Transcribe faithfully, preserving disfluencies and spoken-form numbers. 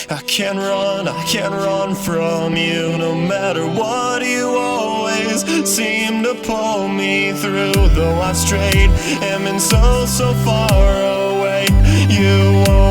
I can't run, I can't run from you. No matter what, you always seem to pull me through. Though I've strayed and been so, so far away, you won't